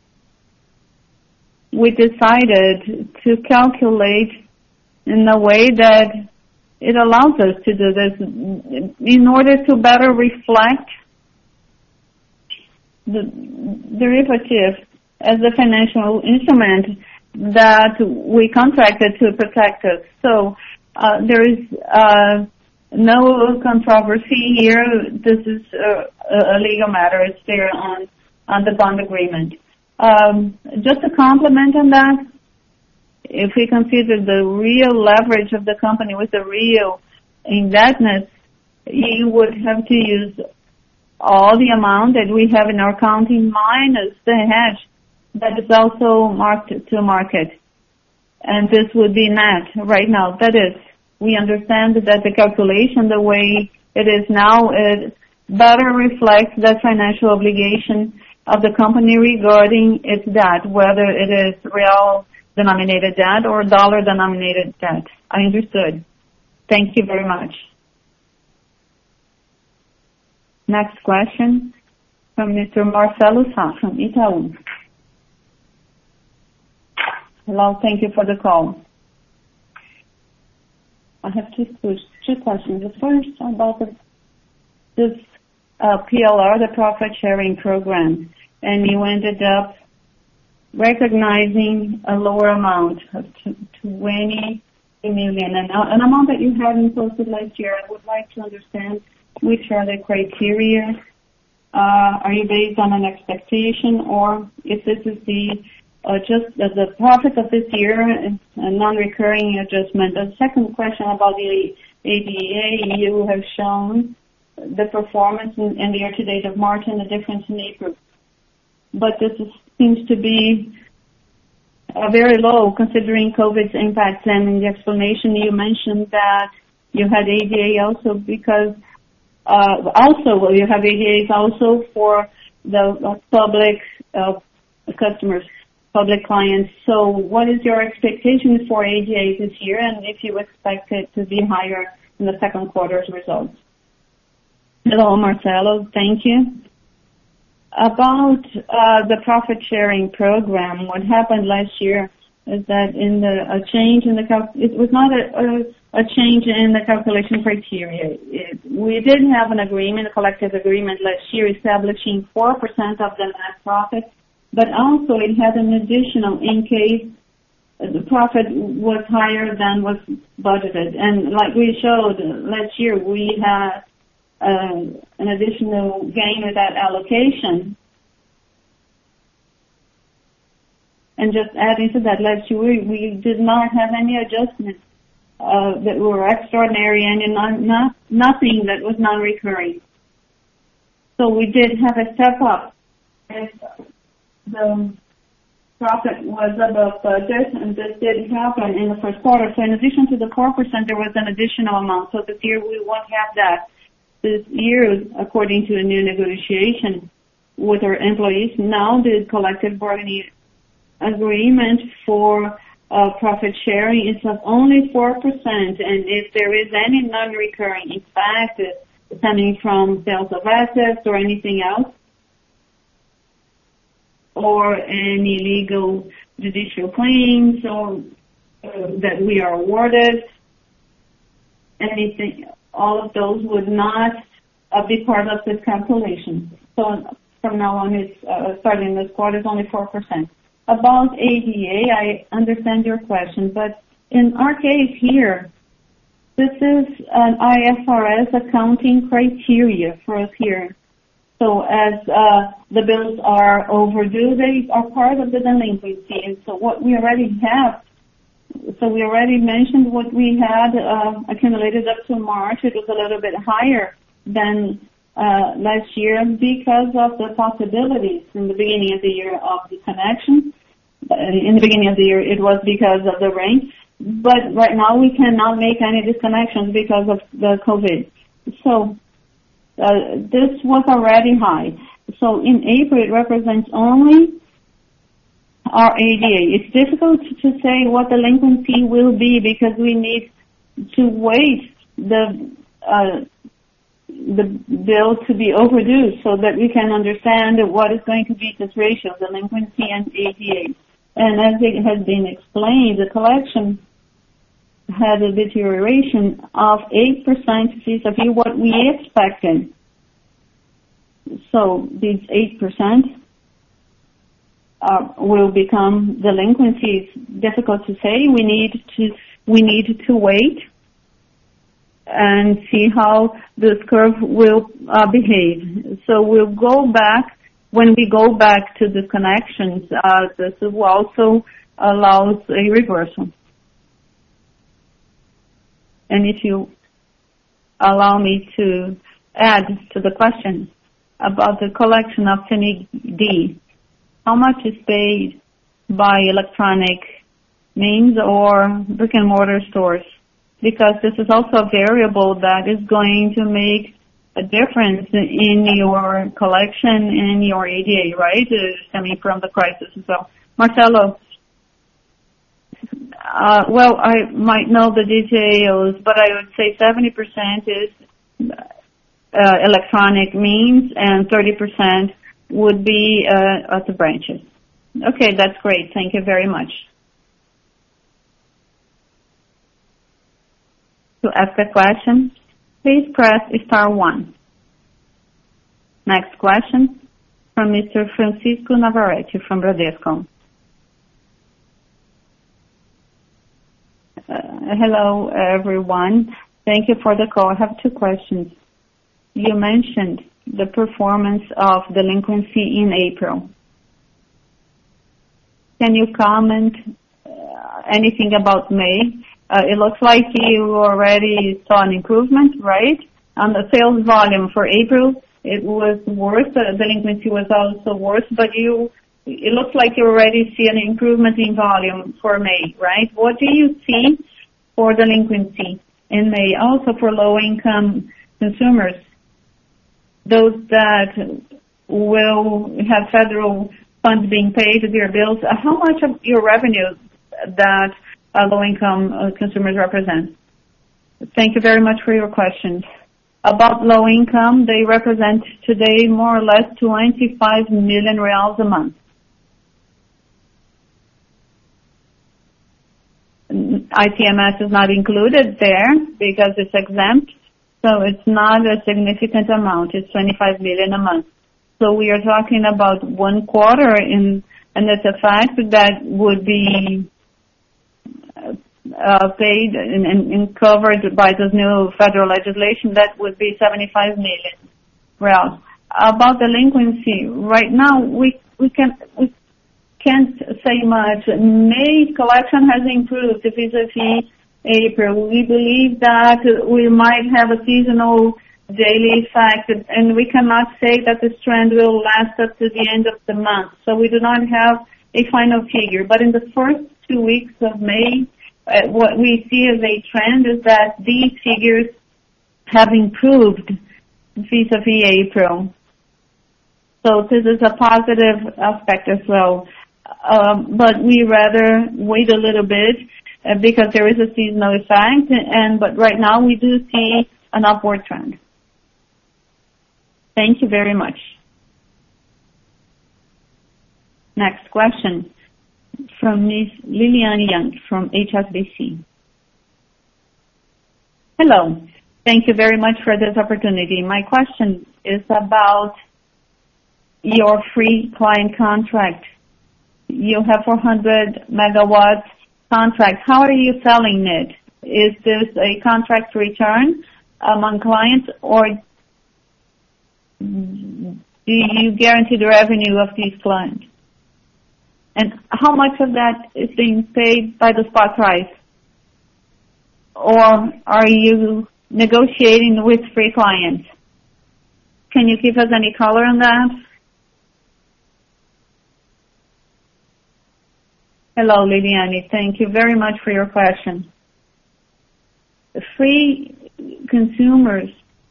we decided to calculate in a way that it allows us to do this in order to better reflect the derivative as a financial instrument that we contracted to protect us. So there is no controversy here. This is a legal matter. It's there on the bond agreement. Just to comment on that, if we consider the real leverage of the company with the real indebtedness, you would have to use all the amount that we have in our accounting minus the hedge that is also marked to market. And this would be net right now. That is, we understand that the calculation, the way it is now, it better reflects the financial obligation of the company regarding its debt, whether it is real denominated debt or dollar denominated debt. I understood. Thank you very much. Next question from Mr. Marcelo Sá from Itaú. Hello, thank you for the call. I have two questions. The first about this PLR, the profit sharing program, and you ended up recognizing a lower amount of 20 million, an amount that you hadn't posted last year. I would like to understand which are the criteria. Are you based on an expectation, or if this is just the profit of this year, a non-recurring adjustment? The second question about the ADA, you have shown the performance in the year-to-date of March and the difference in April. But this seems to be very low considering COVID's impact. And in the explanation you mentioned that you had ADA also because you have ADAs also for the public customers, public clients. So what is your expectation for ADA this year, and if you expect it to be higher in the second quarter's results? Hello, Marcelo. Thank you. About the profit-sharing program, what happened last year is that a change in it was not a change in the calculation criteria. We did have an agreement, a collective agreement last year establishing 4% of the net profit, but also it had an additional in case the profit was higher than was budgeted. And like we showed last year, we had an additional gain with that allocation. And just adding to that, last year we did not have any adjustments that were extraordinary and nothing that was non-recurring. So we did have a step up. If the profit was above budget, and this did happen in the first quarter. So in addition to the 4%, there was an additional amount. So this year we won't have that. This year, according to a new negotiation with our employees, now the collective bargaining agreement for profit sharing, it's of only 4%, and if there is any non-recurring effect stemming from sales of assets or anything else, or any legal judicial claims or that we are awarded, anything, all of those would not be part of this calculation. So from now on, it's starting this quarter, it's only 4%. About ADA, I understand your question, but in our case here, this is an IFRS accounting criteria for us here. So as the bills are overdue, they are part of the delinquency. And so what we already have, so we already mentioned what we had accumulated up to March. It was a little bit higher than last year because of the possibilities in the beginning of the year of disconnection. In the beginning of the year, it was because of the rain. But right now, we cannot make any disconnections because of the COVID. So this was already high. So in April, it represents only our ADA. It's difficult to say what delinquency will be because we need to wait the bill to be overdue so that we can understand what is going to be this ratio, delinquency and ADA. And as it has been explained, the collection had a deterioration of 8% vis-a-vis what we expected. So these 8% will become delinquencies. Difficult to say. We need to wait and see how this curve will behave. So we'll go back. When we go back to the connections, this also allows a reversal. And if you allow me to add to the question about the collection of CEMIG-D, how much is paid by electronic means or brick and mortar stores? Because this is also a variable that is going to make a difference in your collection and your ADA, right? Stemming from the crisis as well. Marcelo, well, I might know the details, but I would say 70% is electronic means and 30% would be at the branches. Okay, that's great. Thank you very much. To ask a question, please press star 1. Next question from Mr. Francisco Navarrete from Bradesco. Hello, everyone. Thank you for the call. I have 2 questions. You mentioned the performance of delinquency in April. Can you comment anything about May? It looks like you already saw an improvement, right? On the sales volume for April, it was worse. The delinquency was also worse, but it looks like you already see an improvement in volume for May, right? What do you see for delinquency in May? Also for low-income consumers, those that will have federal funds being paid to their bills, how much of your revenue that low-income consumers represent? Thank you very much for your questions. About low income, they represent today more or less 25 million reais a month. ICMS is not included there because it's exempt, so it's not a significant amount. It's 25 million a month. So we are talking about 1 quarter, and it's a fact that would be paid and covered by this new federal legislation. That would be 75 million reais. About delinquency, right now we can't say much. May collection has improved vis-a-vis April. We believe that we might have a seasonal daily effect, and we cannot say that this trend will last up to the end of the month. So we do not have a final figure. But in the first 2 weeks of May, what we see as a trend is that these figures have improved vis-a-vis April. So this is a positive aspect as well. but we rather wait a little bit because there is a seasonal effect, but right now we do see an upward trend. Thank you very much. Next question from Ms. Liliane Young from HSBC. Hello. Thank you very much for this opportunity. My question is about your free client contract. You have 400 megawatts contract. How are you selling it? Is this a contract return among clients, or do you guarantee the revenue of these clients? And how much of that is being paid by the spot price? Or are you negotiating with free clients? Can you give us any color on that? Hello, Liliane. Thank you very much for your question. Free consumers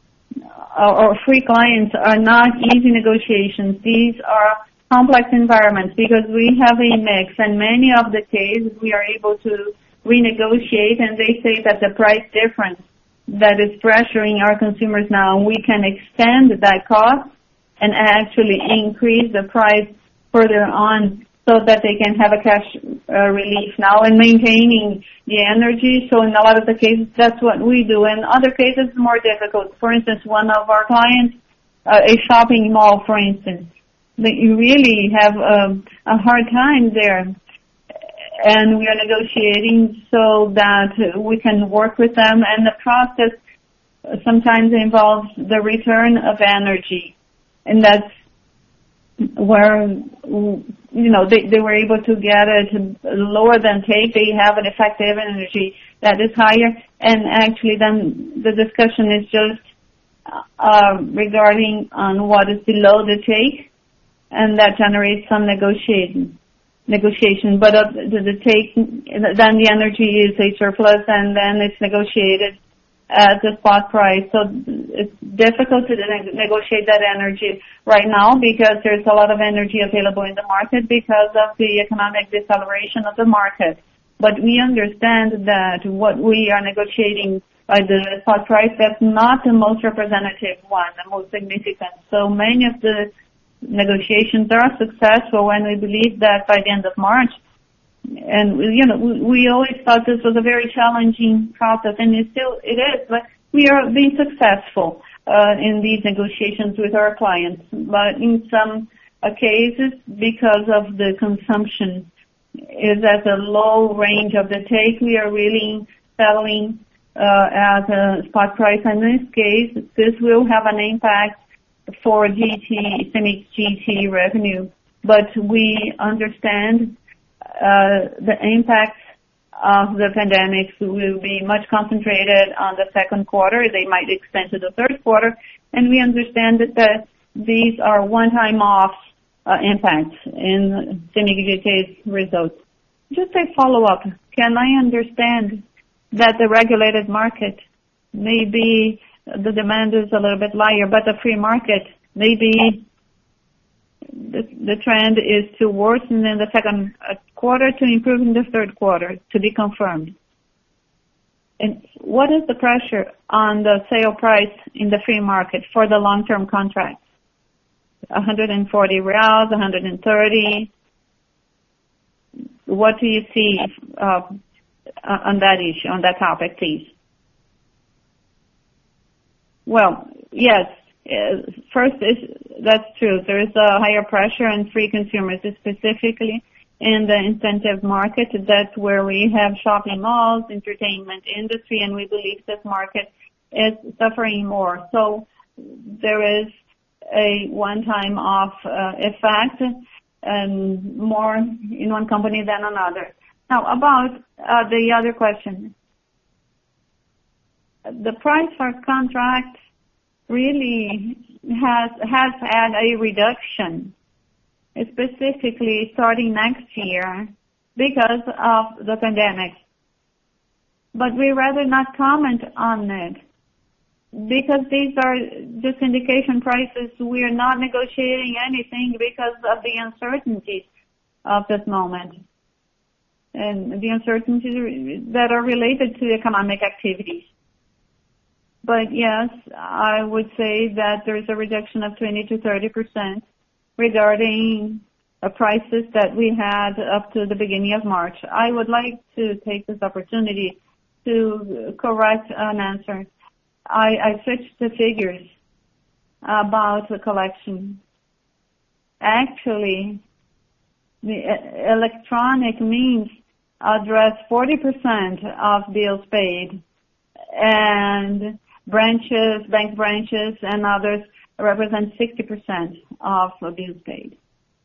or free clients are not easy negotiations. These are complex environments because we have a mix, and many of the cases we are able to renegotiate, and they say that the price difference that is pressuring our consumers now, we can extend that cost and actually increase the price further on so that they can have a cash relief now and maintaining the energy. So in a lot of the cases, that's what we do. In other cases, it's more difficult. For instance, one of our clients, a shopping mall, for instance, you really have a hard time there. And we are negotiating so that we can work with them. And the process sometimes involves the return of energy. And that's where, they were able to get it lower than take. They have an effective energy that is higher. And actually then the discussion is just regarding on what is below the take. And that generates some negotiation. But the take, then the energy is a surplus, and then it's negotiated at the spot price. So it's difficult to negotiate that energy right now because there's a lot of energy available in the market because of the economic deceleration of the market. But we understand that what we are negotiating by the spot price, that's not the most representative one, the most significant. So many of the negotiations are successful, and we believe that by the end of March, and we always thought this was a very challenging process, and it is, but we are being successful in these negotiations with our clients. But in some cases, because of the consumption is at the low range of the take, we are really selling at a spot price. And in this case, this will have an impact for CEMIG GT revenue, but we understand the impact of the pandemic will be much concentrated on the second quarter. They might extend to the third quarter, and we understand that these are one-time off impacts in CEMIG GT's results. Just a follow-up. Can I understand that the regulated market maybe the demand is a little bit lighter, but the free market, maybe the trend is to worsen in the second quarter to improve in the third quarter, to be confirmed. And what is the pressure on the sale price in the free market for the long-term contracts? 140 reals, 130. What do you see on that issue, on that topic, please? Well, yes. First, that's true. There is a higher pressure on free consumers, specifically in the incentive market. That's where we have shopping malls, entertainment industry, and we believe this market is suffering more. So there is a one-time off effect, and more in one company than another. Now, about the other question. The price for contract really has had a reduction, specifically starting next year because of the pandemic. But we rather not comment on it because these are just indication prices. We are not negotiating anything because of the uncertainties. of this moment and the uncertainties that are related to economic activities. But yes, I would say that there's a reduction of 20 to 30% regarding prices that we had up to the beginning of March. I would like to take this opportunity to correct an answer. I switched the figures about the collection. Actually, the electronic means address 40% of bills paid, and branches, bank branches, and others represent 60% of bills paid.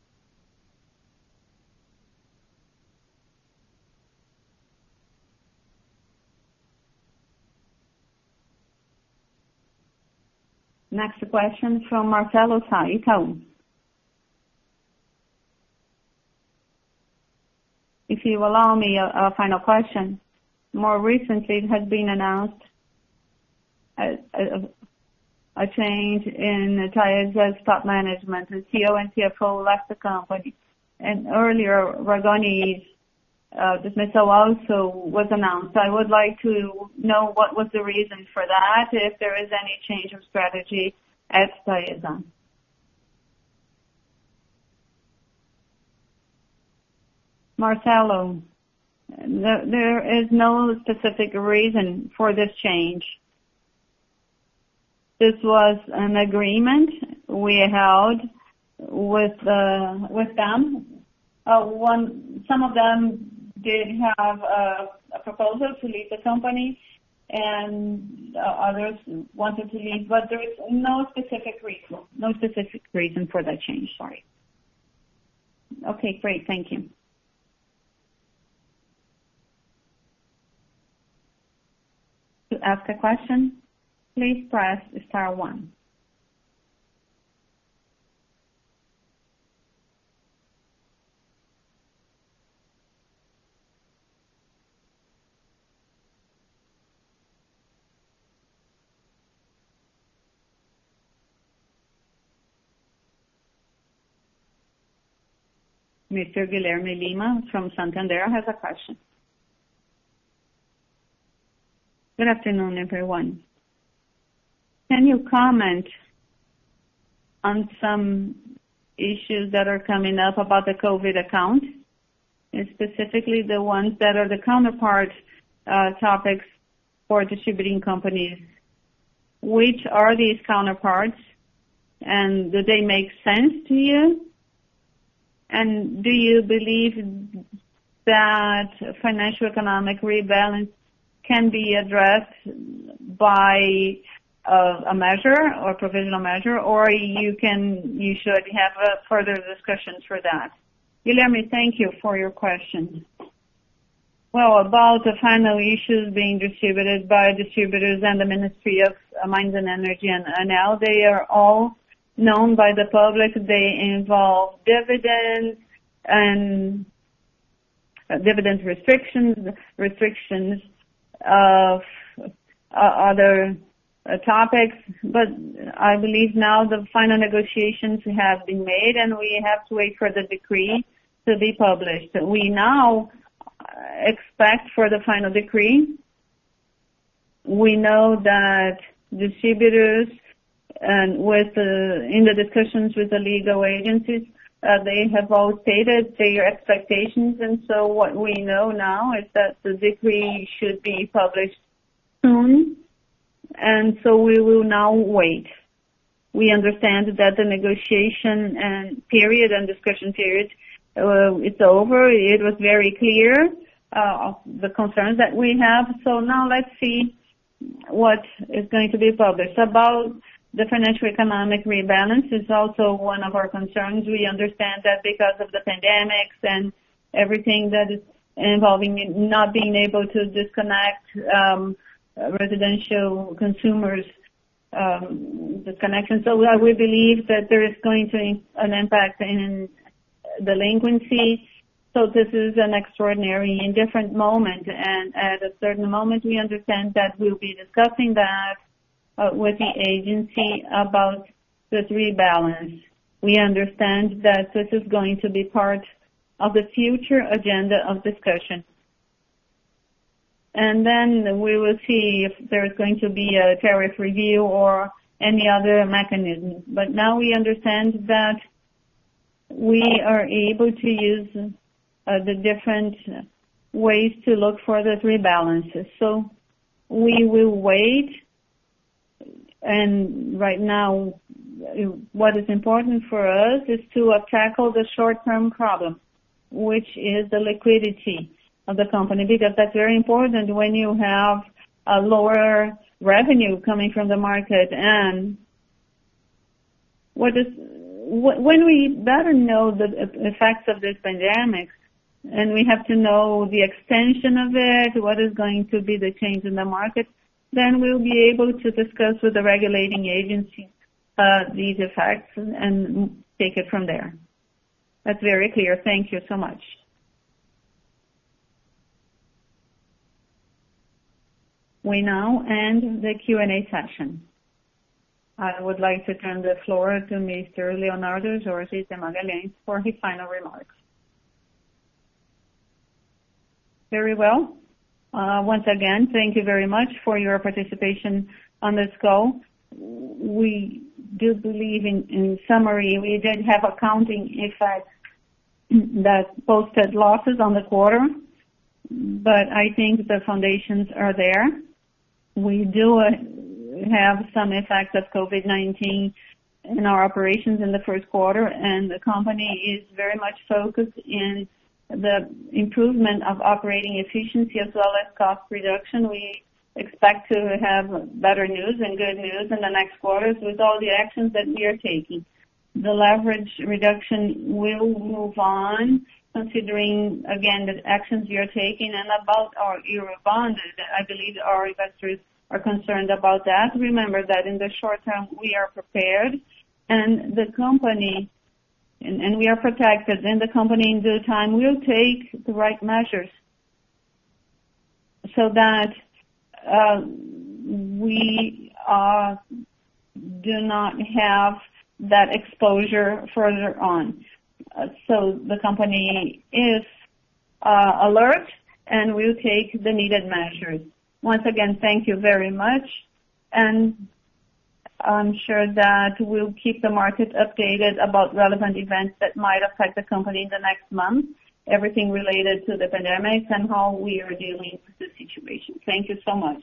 Next question from Marcelo Sá, Itaú. If you allow me a final question, more recently it has been announced a change in Taesa's top management. The CEO and CFO left the company. And earlier, Ragoni's dismissal also was announced. I would like to know what was the reason for that, if there is any change of strategy at Taesa. Marcelo, there is no specific reason for this change. This was an agreement we held with them. Some of them did have a proposal to leave the company, and others wanted to leave, but there is no specific reason for that change. Sorry. Okay, great. Thank you. To ask a question, please press star 1. Mr. Guilherme Lima from Santander has a question. Good afternoon, everyone. Can you comment on some issues that are coming up about the COVID account, and specifically the ones that are the counterpart topics for distributing companies? Which are these counterparts, and do they make sense to you? And do you believe that financial economic rebalance can be addressed by a measure or provisional measure, or you should have further discussions for that? Guilherme, thank you for your question. Well, about the final issues being distributed by distributors and the Ministry of Mines and Energy and ANEEL, they are all known by the public. They involve dividends and dividend restrictions of other topics, but I believe now the final negotiations have been made and we have to wait for the decree to be published. We now expect for the final decree. We know that distributors and in the discussions with the legal agencies, they have all stated their expectations, and so what we know now is that the decree should be published soon, and so we will now wait. We understand that the negotiation and period and discussion period, it's over. It was very clear, the concerns that we have, so now let's see what is going to be published. About the financial economic rebalance is also one of our concerns. We understand that because of the pandemics and everything that is involving not being able to disconnect residential consumers disconnection. So we believe that there is going to be an impact in delinquency. So this is an extraordinary and different moment, and at a certain moment we understand that we'll be discussing that with the agency about this rebalance. We understand that this is going to be part of the future agenda of discussion. And then we will see if there's going to be a tariff review or any other mechanism. But now we understand that we are able to use the different ways to look for the three balances. So we will wait, and right now what is important for us is to tackle the short-term problem, which is the liquidity of the company, because that's very important when you have a lower revenue coming from the market. And when we better know the effects of this pandemic, and we have to know the extension of it, what is going to be the change in the market, then we'll be able to discuss with the regulating agency these effects and take it from there. That's very clear. Thank you so much. We now end the Q&A session. I would like to turn the floor to Mr. Leonardo Jorge de Magalhães for his final remarks. Very well. Once again, thank you very much for your participation on this call. We do believe in summary, we did have accounting effects that posted losses on the quarter, but I think the foundations are there. We do have some effects of COVID-19 in our operations in the first quarter, and the company is very much focused in the improvement of operating efficiency as well as cost reduction. We expect to have better news and good news in the next quarters with all the actions that we are taking. The leverage reduction will move on, considering, again, the actions we are taking. And about our Eurobond, I believe our investors are concerned about that. Remember that in the short term, we are prepared, and the company, and we are protected, and the company in due time will take the right measures so that we do not have that exposure further on. So the company is alert and will take the needed measures. Once again, thank you very much, and I'm sure that we'll keep the market updated about relevant events that might affect the company in the next month, everything related to the pandemic and how we are dealing with the situation. Thank you so much.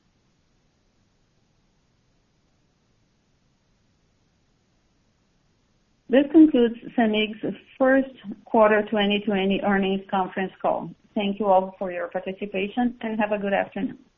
This concludes CEMIG's first quarter 2020 earnings conference call. Thank you all for your participation, and have a good afternoon.